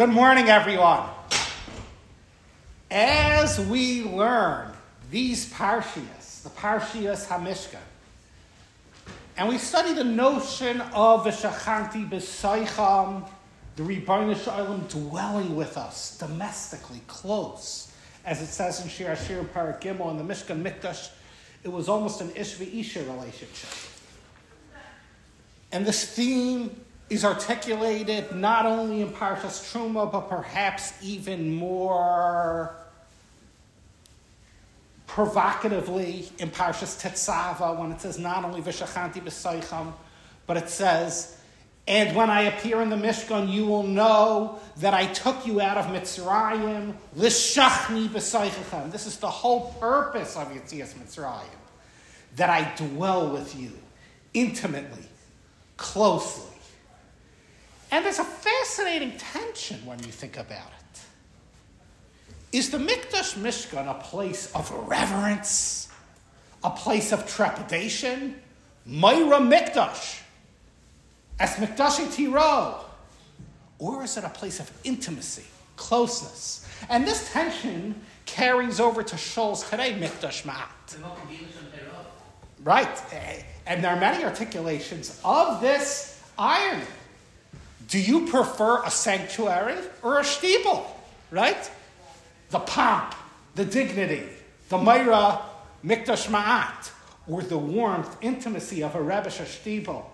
Good morning, everyone. As we learn these parshias, the Parshias HaMishkan, and we study the notion of V'shachanti b'seicham, the Ribbono Shel Olam dwelling with us domestically, close, as it says in Shir Hashir Parak Gimel in the Mishkan Mikdash, it was almost an Ish v'Isha relationship. And this theme is articulated not only in Parshas Truma, but perhaps even more provocatively in Parshas Tetzava, when it says not only V'shachanti b'seicham, but it says, and when I appear in the Mishkan, you will know that I took you out of Mitzrayim, l'shachni b'seichachem. This is the whole purpose of Yetzias Mitzrayim, that I dwell with you intimately, closely. And there's a fascinating tension when you think about it. Is the Mikdash Mishkan a place of reverence, a place of trepidation? Moira Mikdash, as Mikdashi Tiro. Or is it a place of intimacy, closeness? And this tension carries over to Shul's today, Mikdash Ma'at. Right. And there are many articulations of this irony. Do you prefer a sanctuary or a shtibel? Right? The pomp, the dignity, the Moira Mikdash Ma'at, or the warmth, intimacy of a Rebbesh shtibel.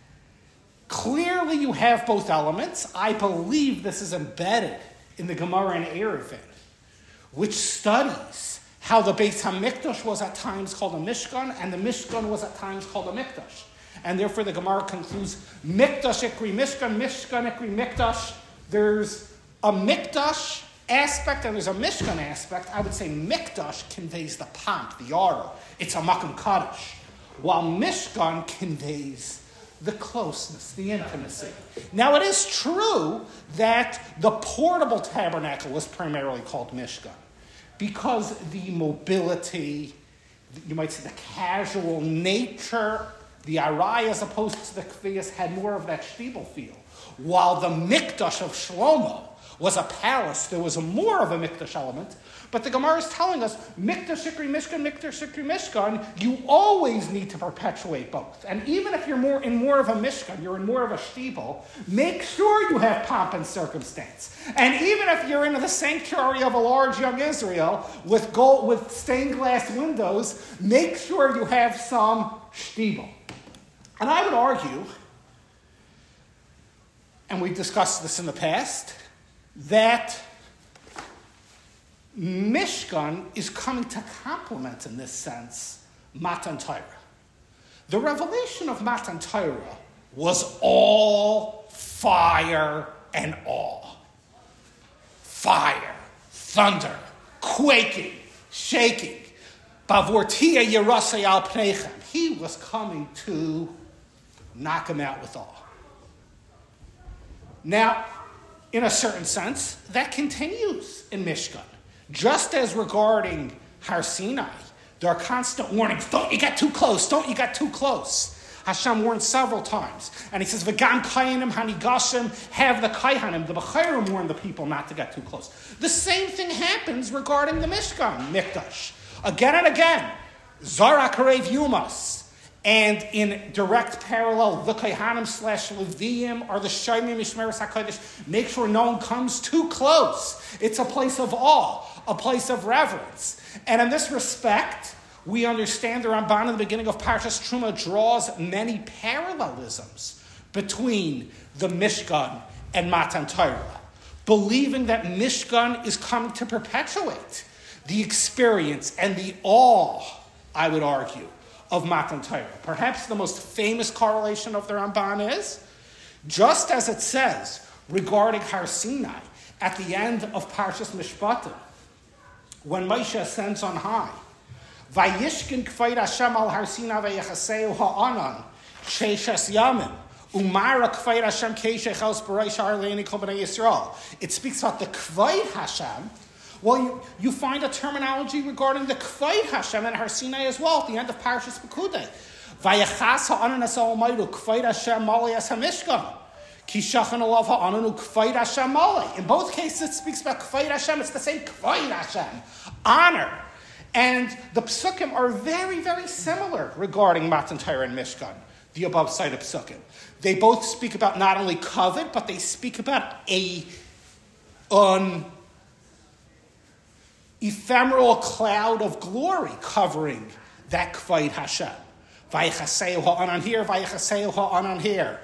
Clearly you have both elements. I believe this is embedded in the Gemara in Eruvin, which studies how the Beis HaMikdash was at times called a Mishkan, and the Mishkan was at times called a Mikdash. And therefore the Gemara concludes, Mikdash ikri Mishkan, Mishkan ikri Mikdash. There's a Mikdash aspect and there's a Mishkan aspect. I would say Mikdash conveys the pomp, the aura. It's a Makom Kaddish. While Mishkan conveys the closeness, the intimacy. Now it is true that the portable tabernacle was primarily called Mishkan because the mobility, you might say the casual nature, the Arai as opposed to the Kfiyas had more of that shtibel feel. While the Mikdash of Shlomo was a palace, there was more of a Mikdash element. But the Gemara is telling us, Mikdash ikri Mishkan, Mikdash ikri Mishkan, you always need to perpetuate both. And even if you're in more of a Mishkan, you're in more of a shtibel, make sure you have pomp and circumstance. And even if you're in the sanctuary of a large young Israel with gold, with stained glass windows, make sure you have some shtibel. And I would argue, and we discussed this in the past, that Mishkan is coming to complement, in this sense, Matan Torah. The revelation of Matan Torah was all fire and awe. Fire, thunder, quaking, shaking. Bavortia Yerasei al Pneichem. He was coming to knock him out with awe. Now, in a certain sense, that continues in Mishkan. Just as regarding Har Sinai, there are constant warnings. Don't you get too close. Don't you get too close. Hashem warned several times. And he says, V'gam kayanim hanigashim, have the kaihanim. The B'chairim warned the people not to get too close. The same thing happens regarding the Mishkan, Mikdash. Again and again, Zara Karev Yumas. And in direct parallel, the Kaihanim / Leviim are the Shomrim Mishmeres HaKodesh. Make sure no one comes too close. It's a place of awe, a place of reverence. And in this respect, we understand the Ramban in the beginning of Parshas Truma draws many parallelisms between the Mishkan and Matan Torah, believing that Mishkan is coming to perpetuate the experience and the awe, I would argue, of Matan Torah. Perhaps the most famous correlation of the Ramban is, just as it says regarding Har Sinai at the end of Parshas Mishpatim, when Moshe ascends on high, Vayishkin k'fayid Hashem al Har Sinai v'yechaseu ha'anan sheishes yamim umara k'fayid Hashem keishech el s'barei sha'ar le'eni kol b'nei Yisrael. It speaks about the k'fayid Hashem. Well, you find a terminology regarding the K'fayid Hashem and Har Sinai as well at the end of Parshas Pekudei. Vayachas ha'anan es ha'omayru K'fayid Hashem malei es ha'mishkan. Ki shachan alav ha'anan u'kvayid Hashem malei. In both cases, it speaks about kvayid Hashem. It's the same kvayid Hashem, honor. And the psukim are very, very similar regarding Matan Torah and Mishkan, the above cited psukim. They both speak about not only kavod, but they speak about an ephemeral cloud of glory covering that kvayid Hashem. Vayichaseu ha'anan here, vayichaseu ha'anan here.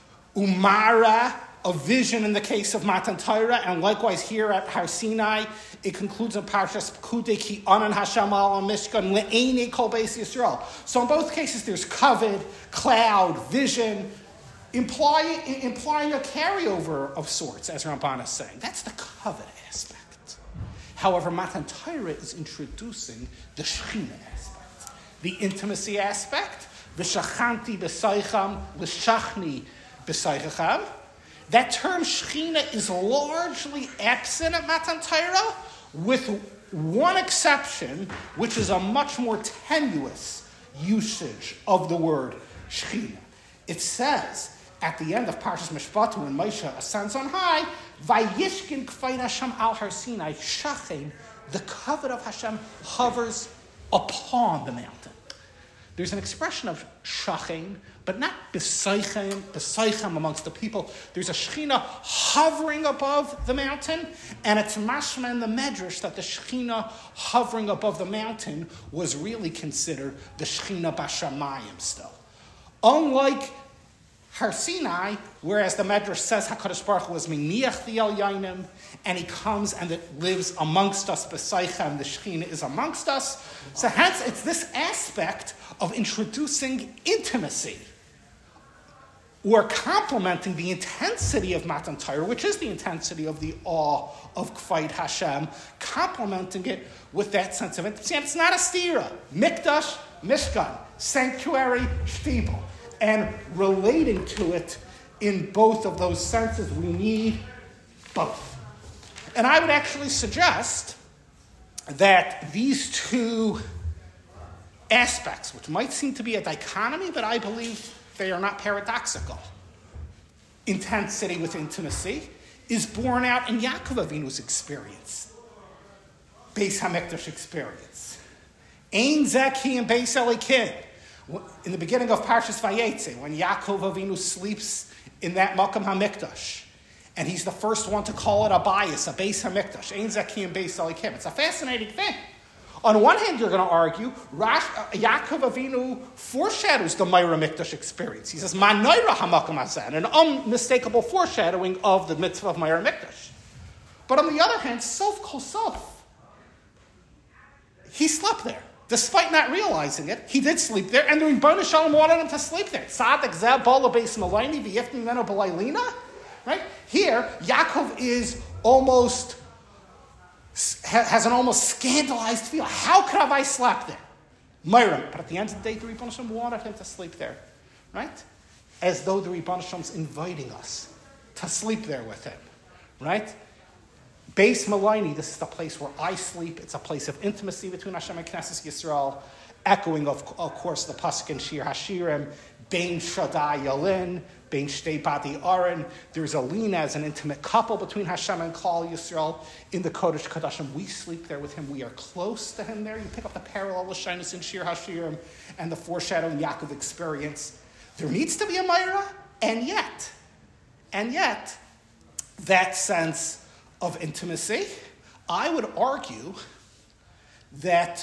Umara, a vision in the case of Matan Torah, and likewise here at Har Sinai, it concludes in Parshas Pekudei ki anan Hashem al Mishkan le'enei kol beis Yisrael. So in both cases, there's kavod, cloud, vision, implying a carryover of sorts, as Ramban is saying. That's the kavod aspect. However, Matan Torah is introducing the Shechina aspect, the intimacy aspect, v'shachanti b'saycham l'shachni b'saychacham. That term Shechina is largely absent at Matan Torah, with one exception, which is a much more tenuous usage of the word Shechina. It says at the end of Parshas Mishpatim, when Moshe ascends on high, Vayishkin k'vayid Hashem al Har Sinai, Shachen, the kavod of Hashem hovers upon the mountain. There's an expression of Shachen, but not besaychem amongst the people. There's a Shechina hovering above the mountain, and it's mashma in the Medrash that the Shechina hovering above the mountain was really considered the Shechina Bashamayim still. Unlike Har Sinai, whereas the Medrash says HaKadosh Baruch Hu was miniach the El Yainim, and he comes and it lives amongst us, B'saychem, the Shechina is amongst us. So hence, it's this aspect of introducing intimacy, or complementing the intensity of Matan Torah, which is the intensity of the awe of Kvayid Hashem, complementing it with that sense of intimacy. And it's not a stira. Mikdash, Mishkan, sanctuary, shtibel. And relating to it in both of those senses, we need both. And I would actually suggest that these two aspects, which might seem to be a dichotomy, but I believe they are not paradoxical. Intensity with intimacy is borne out in Yaakov Avinu's experience, Beis HaMikdash experience. Ein Zeki and Beis Elikim. In the beginning of Parshas Vayetze, when Yaakov Avinu sleeps in that Makam HaMikdash, and he's the first one to call it a bias, a Beis HaMikdash, Ein Zeki and Beis Elikim. It's a fascinating thing. On one hand, you're going to argue, Yaakov Avinu foreshadows the Meira Mikdash experience. He says, Ma'noira hamakam hazeh, an unmistakable foreshadowing of the mitzvah of Meira Mikdash. But on the other hand, sof kol sof, he slept there. Despite not realizing it, he did sleep there, and the Rebbeinu Shalom wanted him to sleep there. Tzadik zeh bala beis malayni v'yifni meno b'laylina. Right? Here, Yaakov is has an almost scandalized feel. How could have I slept there? Myram. But at the end of the day, the Rebbeinu Shalom wanted him to sleep there. Right? As though the Rebbeinu Shalom is inviting us to sleep there with him. Right? Beis Malayni, this is the place where I sleep. It's a place of intimacy between Hashem and Knesset Yisrael, echoing, of course, the pasuk in Shir Hashirim, Bein Shaddai Yalin, Bein Shtei Badi Aron. There's a lina as an intimate couple between Hashem and Klal Yisrael in the Kodesh Kodashim. We sleep there with him. We are close to him there. You pick up the parallel Lashinus in Shir Hashirim and the foreshadowing Yaakov experience. There needs to be a Meira, and yet, that sense of intimacy, I would argue that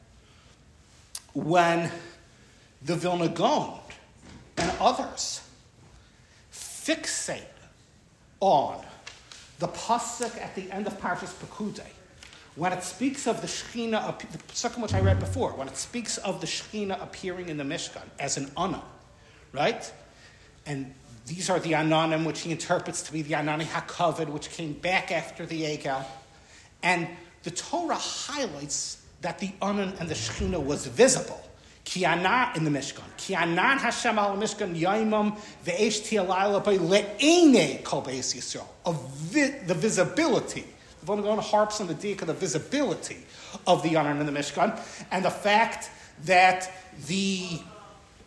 when the Vilna Gaon and others fixate on the pasuk at the end of Parshas Pekudei, when it speaks of the Shechina, the pasuk which I read before, when it speaks of the Shechina appearing in the Mishkan as an Anan, right? And these are the Ananim, which he interprets to be the Anani HaKavod, which came back after the Egel. And the Torah highlights that the Anan and the Shechina was visible. Ki Anan in the Mishkan. Ki Anan Hashem al Mishkan Yaimam ve'esh ti'alayla by le'enei kol beis Yisrael. The visibility. The Vilna Gaon harps on the diak of the visibility of the Anan in the Mishkan. And the fact that the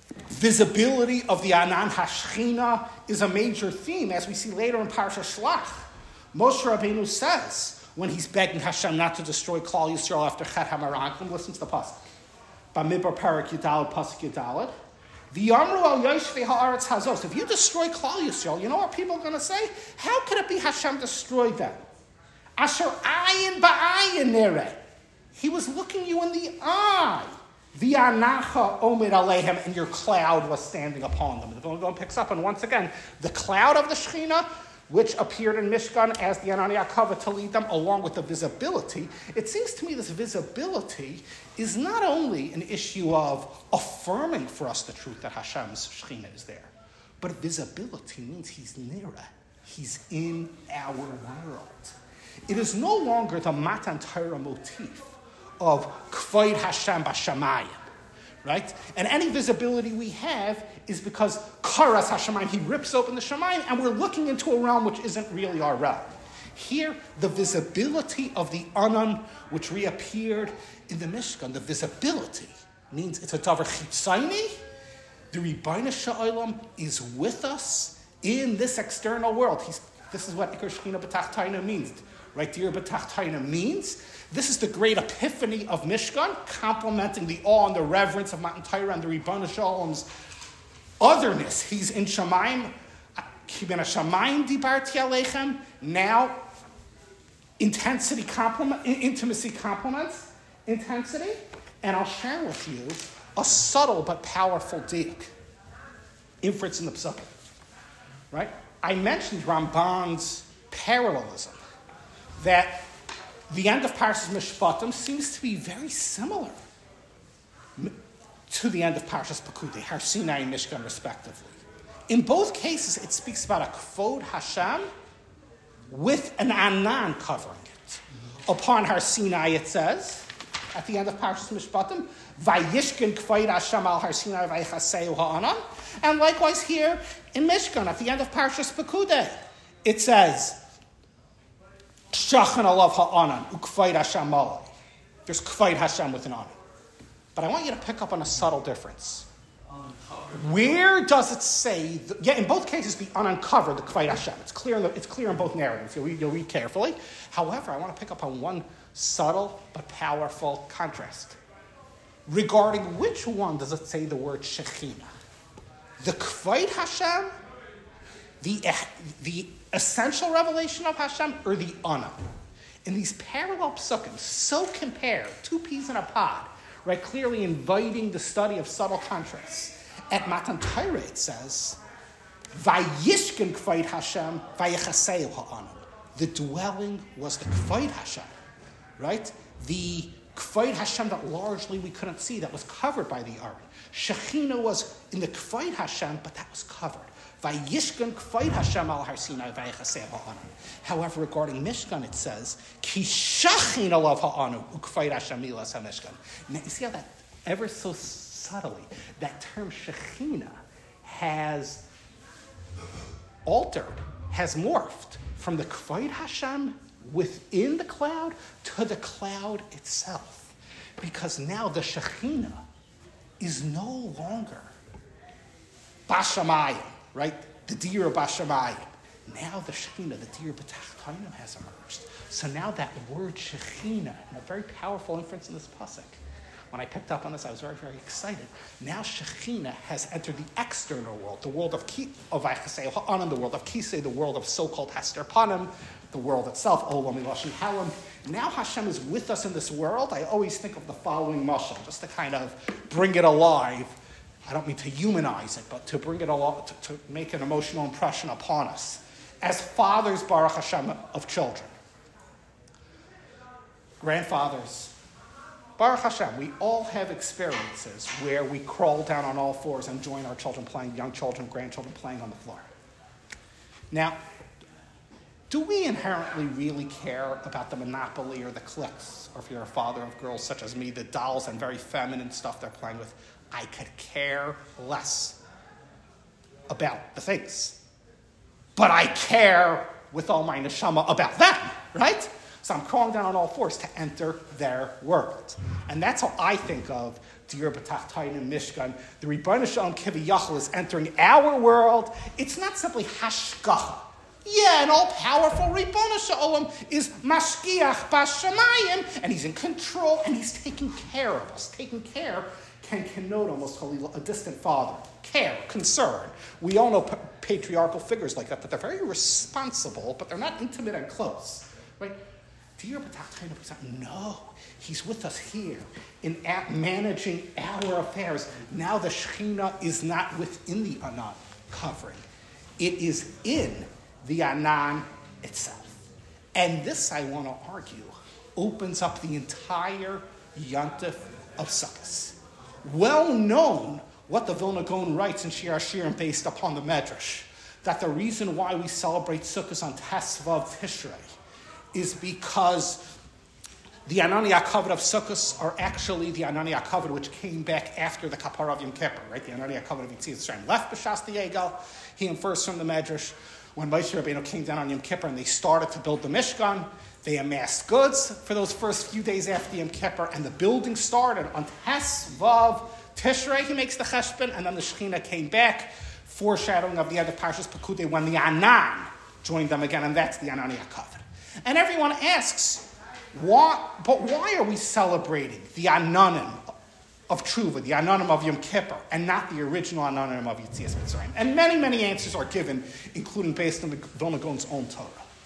Visibility of the Anan Hashchina is a major theme, as we see later in Parsha Shlach. Moshe Rabbeinu says, when he's begging Hashem not to destroy Klal Yisrael after Chet HaMeraglim, listen to the pasuk. Bamidbar Parak Yudalad, pasuk Yudalad. V'yamru al yoshvei haaretz hazos. If you destroy Klal Yisrael, you know what people are going to say? How could it be Hashem destroyed them? Asher ayin ba'ayin nere. He was looking you in the eye. V'anacha omid alehem, and your cloud was standing upon them. The Vilna picks up, and once again, the cloud of the Shekhinah, which appeared in Mishkan as the Anani Akava to lead them, along with the visibility. It seems to me this visibility is not only an issue of affirming for us the truth that Hashem's Shekhinah is there, but visibility means he's nearer. He's in our world. It is no longer the Matan Torah motif of K'vod Hashem b'shamayim, right? And any visibility we have is because Karas Hashemayim, he rips open the Shemayim, and we're looking into a realm which isn't really our realm. Here, the visibility of the Anan, which reappeared in the Mishkan, the visibility means it's a Davar Chitzayni. The Rebbeinu Sha'olam is with us in this external world. This is what Iker Shechina B'Tachtaina means, right? Dir B'Tachtaina means this is the great epiphany of Mishkan, complementing the awe and the reverence of Matan Torah and the Rebbeinu Sha'olam's otherness. He's in Shamayim. Kibena Shamayim dibarti aleichem. Now, intimacy complements intensity. And I'll share with you a subtle but powerful diuk. Inference in the Psukim. Right? I mentioned Ramban's parallelism that the end of Parshas Mishpatim seems to be very similar to the end of Parshas Pekudei, Har Sinai and Mishkan respectively. In both cases, it speaks about a K'vod Hashem with an Anan covering it. Upon Har Sinai, it says, at the end of Parshas Mishpatim, Vayishkin K'vod Hashem al Har Sinai vaychaseu ha'anan. And likewise here in Mishkan, at the end of Parshas Pekudei, it says, Shachan alav ha'anan, uk'vod Hashem malay. There's K'vod Hashem with an anan. But I want you to pick up on a subtle difference. Where does it say? In both cases, the uncovered, the K'vod Hashem. It's clear in both narratives. You'll read carefully. However, I want to pick up on one subtle but powerful contrast. Regarding which one does it say the word Shekhinah? The K'vod Hashem, the essential revelation of Hashem, or the Anan? In these parallel psukim, so compared, two peas in a pod, right? Clearly inviting the study of subtle contrasts. At Matan Torah it says, Vayishkin K'vod Hashem, vaychaseu ha'anan. The dwelling was the K'vod Hashem, right? The K'vod Hashem that largely we couldn't see, that was covered by the Aron. Shekhinah was in the K'vod Hashem, but that was covered. Vayishkan K'vod Hashem al Har Sinai vaychaseu ha'anan. However, regarding Mishkan, it says, Ki shachin alav ha'anu u'k'vod Hashem milas ha'mishkan. Now, you see how that ever so subtly, that term Shekhinah has altered, has morphed from the K'vod Hashem within the cloud to the cloud itself. Because now the Shekhinah is no longer Bashamayim, right? The Dir Bashamayim. Now the Shekhinah, the Dir B'Tachtanim has emerged. So now that word Shekhinah, and a very powerful inference in this pasuk. When I picked up on this, I was very, very excited. Now Shekhinah has entered the external world, the world of Vaychaseu ha'anan, the world of Kisei, the world of so-called Hester Panim, the world itself, Olam Miloshin Halam. Now Hashem is with us in this world. I always think of the following mashal, just to kind of bring it alive. I don't mean to humanize it, but to bring it alive, to make an emotional impression upon us. As fathers, Baruch Hashem, of children. Grandfathers, Baruch Hashem, we all have experiences where we crawl down on all fours and join our children playing, young children, grandchildren playing on the floor. Now, do we inherently really care about the monopoly or the cliques? Or if you're a father of girls such as me, the dolls and very feminine stuff they're playing with, I could care less about the things. But I care with all my neshama about them, right? So I'm crawling down on all fours to enter their world. And that's how I think of Dir B'Tachtayim Mishkan. The Rebbeinu Shalom Kiviyachal is entering our world. It's not simply hashgacha. Yeah, an all-powerful Rebbeinu Shalom is mashgiach b'shamayim, and he's in control, and he's taking care of us. Taking care can connote almost a distant father. Care, concern. We all know patriarchal figures like that, but they're very responsible, but they're not intimate and close. Right? No, he's with us here in managing our affairs. Now the Shekhinah is not within the Anan covering. It is in the Anan itself. And this, I want to argue, opens up the entire Yontif of Sukkot. Well known what the Vilna Gaon writes in Shir HaShirim based upon the Medrash, that the reason why we celebrate Sukkot on Tesvav Tishrei is because the Anani HaKavod of Sukkot are actually the Anani HaKavod which came back after the Kapara of Yom Kippur, right? The Anani HaKavod of Yetzias Mitzrayim left B'Shas Diegel. He infers from the Medrash when Moshe Rabbeinu came down on Yom Kippur and they started to build the Mishkan, they amassed goods for those first few days after Yom Kippur, and the building started on Tesvav Tishrei. He makes the Cheshbon, and then the Shekhinah came back, foreshadowing of the end of Parshas Pekudei when the Anan joined them again, and that's the Anani HaKavod. And everyone asks, why are we celebrating the Ananim of Tshuva, the Ananim of Yom Kippur, and not the original Ananim of Yetzias Mitzrayim? And many, many answers are given, including based on the Vilna Gaon's own Torah.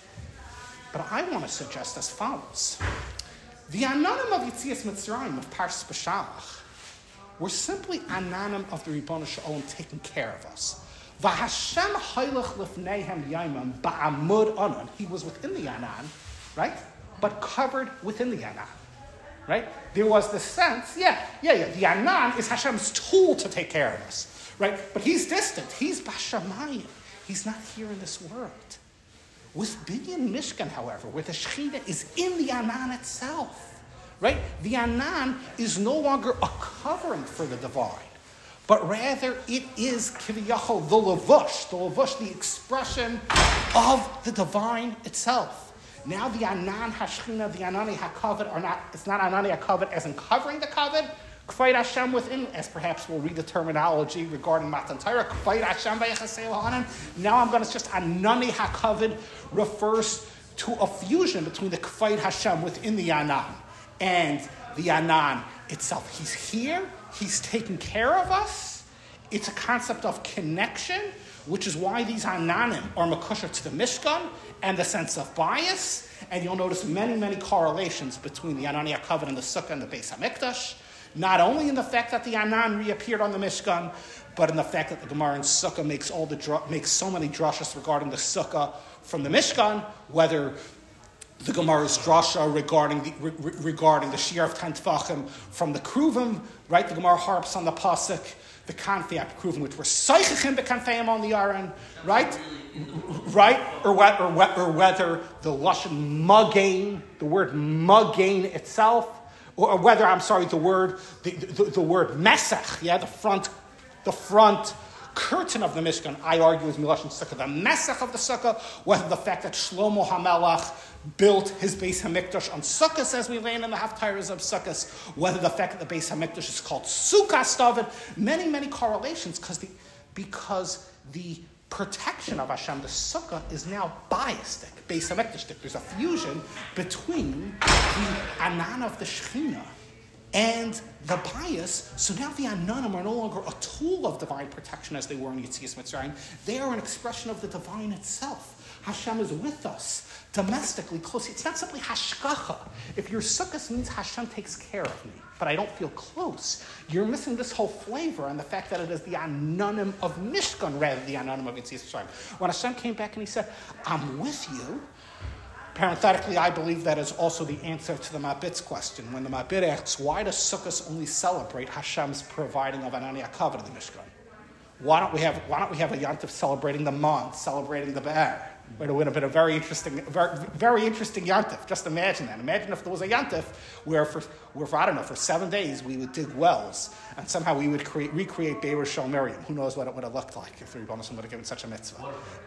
But I want to suggest as follows. The Ananim of Yetzias Mitzrayim of Parshas Beshalach were simply Ananim of the Rebbeinu Shalom taking care of us. V'Hashem haylech lifneihem yaimam ba'amud anan. He was within the Anan, right? But covered within the Anan, right? There was the sense, the Anan is Hashem's tool to take care of us, right? But he's distant. He's Bashamayim. He's not here in this world. With Binyan Mishkan, however, where the Shekhinah is in the Anan itself, right? The Anan is no longer a covering for the divine, but rather it is Kiviyachol, the Levush, the expression of the divine itself. Now the Anan HaShechina, the Anani HaKavod are not, it's not Anani HaKavod as in covering the Kavod, K'vayid Hashem within, as perhaps we'll read the terminology regarding Matan Torah, K'vayid Hashem v'yechasei l'hanan. Now I'm going to just Anani HaKavod refers to a fusion between the K'vayid Hashem within the Anan and the Anan itself. He's here, he's taking care of us. It's a concept of connection, which is why these Ananim are makusher to the Mishkan and the sense of bias. And you'll notice many, many correlations between the Anani HaKavod and the Sukkah and the Beis HaMikdash. Not only in the fact that the Anan reappeared on the Mishkan, but in the fact that the Gemara in Sukkah makes so many drashas regarding the Sukkah from the Mishkan, whether the Gemara's drasha regarding the Shir of 10 Tvachim from the Kruvim, right? The Gemara harps on the pasuk, the Kanfei at Kruvim, which were Seichachim bekanfeim on the Aron, right? Right? Or whether the Lashon Magain, the word Magain itself, or whether, the word Mesach, the front curtain of the Mishkan, I argue is Milashon Sukkah, the Mesach of the Sukkah, whether the fact that Shlomo HaMelech built his Beis HaMikdash on Sukkot, as we learn in the Haftarahs of Sukkot, whether the fact that the Beis HaMikdash is called Sukkos David, many, many correlations, because the protection of Hashem, the Sukkah, is now biastic, Beis HaMikdash. There's a fusion between the Anan of the Shekhinah and the bias. So now the Ananim are no longer a tool of divine protection as they were in Yetzias Mitzrayim. They are an expression of the divine itself. Hashem is with us, domestically, close. It's not simply hashgacha. If your sukkah means Hashem takes care of me, but I don't feel close, you're missing this whole flavor and the fact that it is the Ananim of Mishkan rather than the Ananim of Yetzias Mitzrayim. When Hashem came back and he said, I'm with you, parenthetically, I believe that is also the answer to the Mabit's question. When the Mabit asks, why does Sukkot only celebrate Hashem's providing of Anani HaKavod in the Mishkan? Why don't we have a Yantif celebrating the month, celebrating the Be'er? It would have been a very interesting Yantif. Just imagine that. Imagine if there was a Yantif where for 7 days we would dig wells and somehow we would recreate Be'er Shel Miriam. Who knows what it would have looked like if the Rebbeinu would have given such a mitzvah.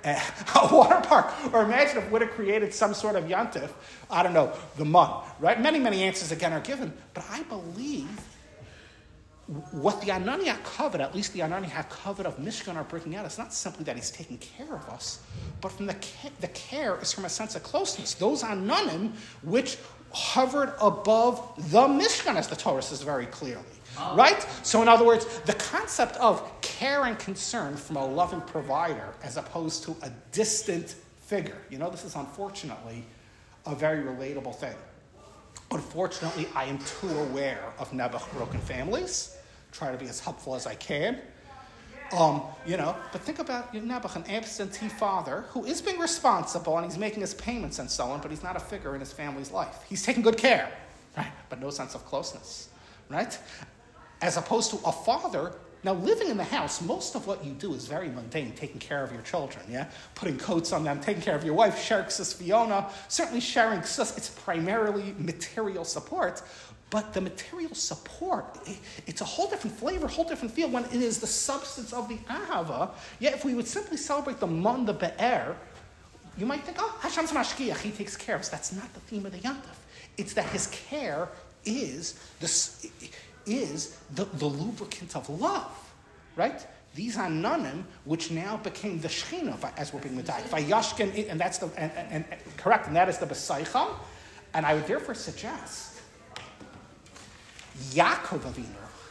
A water park. Or imagine if it would have created some sort of Yantif, the month. Right? Many, many answers again are given. But I believe what the Anani HaKavod, at least the Anani HaKavod of Mishkan are bringing out, is not simply that he's taking care of us, but from the care is from a sense of closeness. Those Ananim which hovered above the Mishkan, as the Torah says very clearly. Right? So in other words, the concept of care and concern from a loving provider as opposed to a distant figure. This is unfortunately a very relatable thing. Unfortunately, I am too aware of Nebuch broken families. Try to be as helpful as I can. But think about Nebuch, an absentee father who is being responsible and he's making his payments and so on, but he's not a figure in his family's life. He's taking good care, right? But no sense of closeness, right? As opposed to a father. Now, living in the house, most of what you do is very mundane, taking care of your children, putting coats on them, taking care of your wife, sharing sis Fiona, certainly sharing sis. It's primarily material support, but the material support, it's a whole different flavor, whole different feel when it is the substance of the ahava. Yet if we would simply celebrate the Mon, the Be'er, you might think, Hashem's mashkiach, he takes care of us. That's not the theme of the Yantif. It's that his care is the lubricant of love, right? These are nanim, which now became the Shechina, as we're being medayik. Vayashken, and that's and correct, and that is the B'saycham. And I would therefore suggest Yaakov Avinu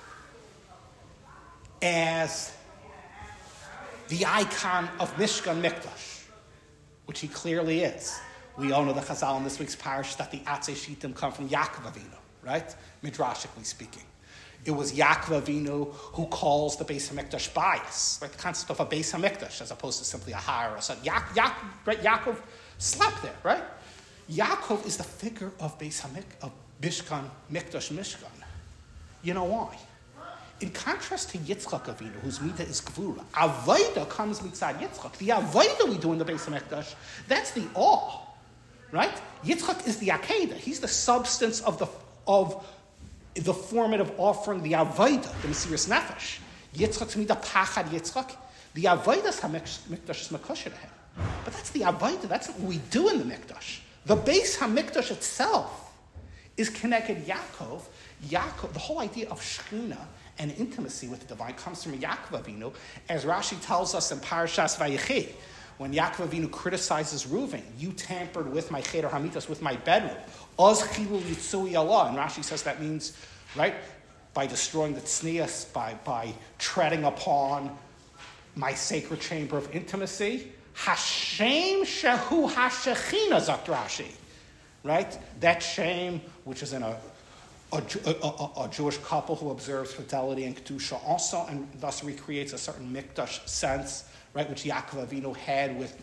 as the icon of Mishkan Mikdash, which he clearly is. We all know the Chazal in this week's parish that the Atzei Shitim come from Yaakov Avinu, right? Midrashically speaking. It was Yaakov Avinu who calls the Beis HaMikdash bias, right? The concept of a Beis HaMikdash as opposed to simply a har or something. Yaakov slept there, right? Yaakov is the figure of of Mishkan, Mikdash Mishkan. You know why? In contrast to Yitzchak Avinu, whose midah is Gvura, Avodah comes mitzad Yitzchak. The Avodah we do in the Beis HaMikdash, that's the awe, right? Yitzchak is the Akedah. He's the substance of the formative offering, the Avodah, the Mesiras Nefesh. Yitzchak's midah pachad Yitzchak. The Avodah HaMikdash is Mekosher to him. But that's the Avodah. That's what we do in the Mikdash. The Beis HaMikdash itself is connected Yaakov. The whole idea of Shechina and intimacy with the divine comes from Yaakov Avinu, as Rashi tells us in Parashas Vayechi, when Yaakov Avinu criticizes Reuven, you tampered with my cheder hamitas, with my bedroom. Oz chilul yitzui Allah, and Rashi says that means, right, by destroying the tznius, by treading upon my sacred chamber of intimacy. Hashem shehu hashechina, zakt Rashi, right? That shame, which is in a Jewish couple who observes fidelity and kedusha also, and thus recreates a certain mikdash sense, right, which Yaakov Avinu had with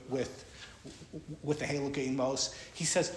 the Halakha Amos. He says,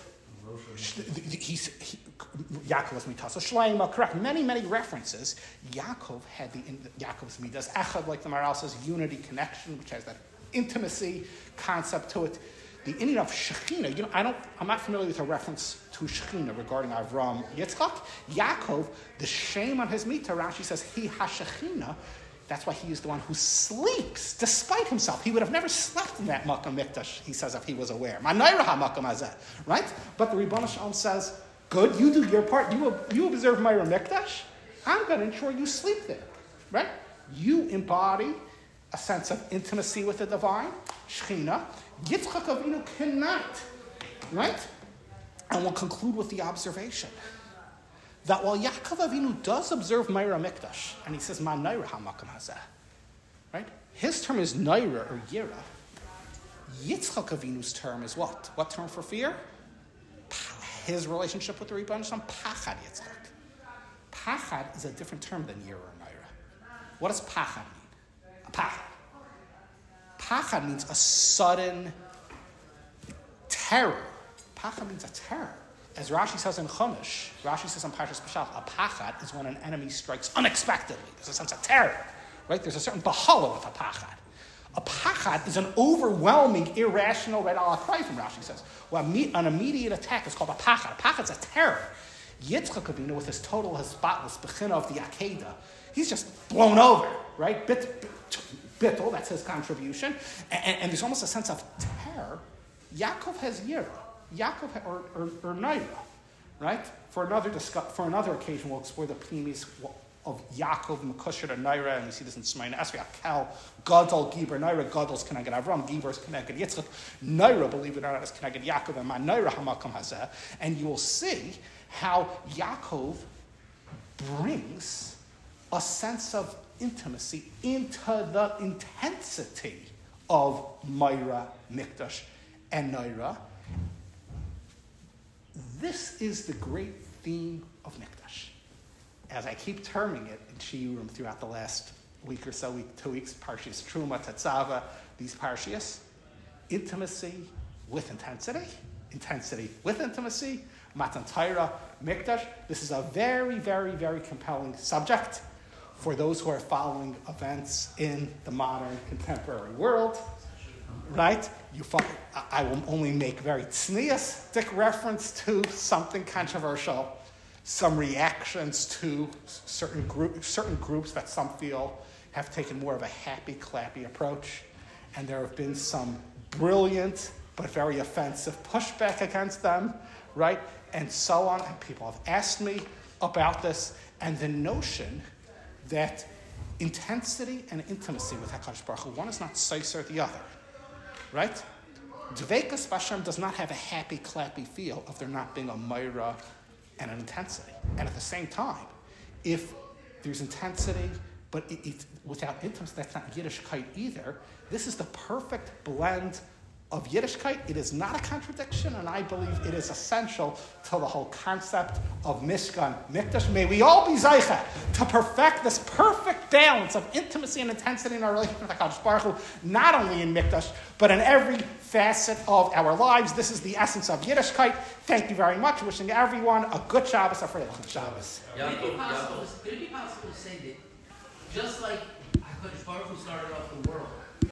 Yaakov is mitasa shleima, correct. Many references. Yaakov had Yaakov's midas echad, like the Maharal says, unity, connection, which has that intimacy concept to it. The Indian of Shechina, I'm not familiar with a reference to Shechina regarding Avram Yitzchak. Yaakov, the shame on his mita, Rashi says, he ha-Shechina. That's why he is the one who sleeps despite himself. He would have never slept in that Makam Mikdash, he says, if he was aware. Manayra ha-Makam hazeh, right? But the Ribbon Shalom says, good, you do your part. You observe Myra Mikdash. I'm going to ensure you sleep there, right? You embody a sense of intimacy with the divine, Shechina. Yitzchak Avinu cannot, right? And we'll conclude with the observation that while Yaakov Avinu does observe Myra Mikdash, and he says, Ma Naira HaMakam Hazeh, right? His term is Naira or Yira. Yitzchak Avinu's term is what? What term for fear? His relationship with the Rebbeinu Shalom, Pachad Yitzchak. Pachad is a different term than Yira or Naira. What does Pachad mean? Pachad. Pachad means a sudden terror. Pachad means a terror. As Rashi says in Chumash, Rashi says in Parshas B'Shalach, a pachad is when an enemy strikes unexpectedly. There's a sense of terror, right? There's a certain bahala with a pachad. A pachad is an overwhelming, irrational, red ala cry from Rashi says. Well, an immediate attack is called a pachad. A pachad's a terror. Yitzchak Avinu, with his spotless bechina of the Akedah, he's just blown over, right? Bittul, that's his contribution. And there's almost a sense of terror. Yaakov has Yira. Yaakov or Naira, right? For another occasion, we'll explore the pnimis of Yaakov Mekusher and Naira, and we see this in Shemona Esrei, Akel, Gadol, Gibor, Naira, Gadol's Keneged Avram, Gibor's Keneged Yitzchak, Naira, believe it or not, is Keneged Yaakov, and Man Naira Hamakom Hazeh, and you will see how Yaakov brings a sense of intimacy into the intensity of Moira, Mikdash, and Naira. This is the great theme of Mikdash. As I keep terming it in Shiurim throughout the last week or so, 2 weeks, Parshas Truma, Tetzava, these Parshias, intimacy with intensity, intensity with intimacy, Matan Torah, Mikdash. This is a very, very, very compelling subject for those who are following events in the modern contemporary world, right? I will only make very tznius reference to something controversial, some reactions to certain groups that some feel have taken more of a happy, clappy approach, and there have been some brilliant but very offensive pushback against them, right? And so on, and people have asked me about this, and the notion that intensity and intimacy with HaKadosh Baruch Hu, one is not seiser the other, right? Dveikus B'Hashem does not have a happy, clappy feel of there not being a moira and an intensity. And at the same time, if there's intensity, but without intimacy, that's not Yiddishkeit either. This is the perfect blend of Yiddishkeit. It is not a contradiction, and I believe it is essential to the whole concept of Mishkan Mikdash. May we all be Zaycha to perfect this perfect balance of intimacy and intensity in our relationship with HaKadosh Baruch Hu, not only in Mikdash, but in every facet of our lives. This is the essence of Yiddishkeit. Thank you very much. Wishing everyone a good Shabbos. Afreilach Shabbos. Could it be possible to say that just like HaKadosh Baruch Hu started off the world,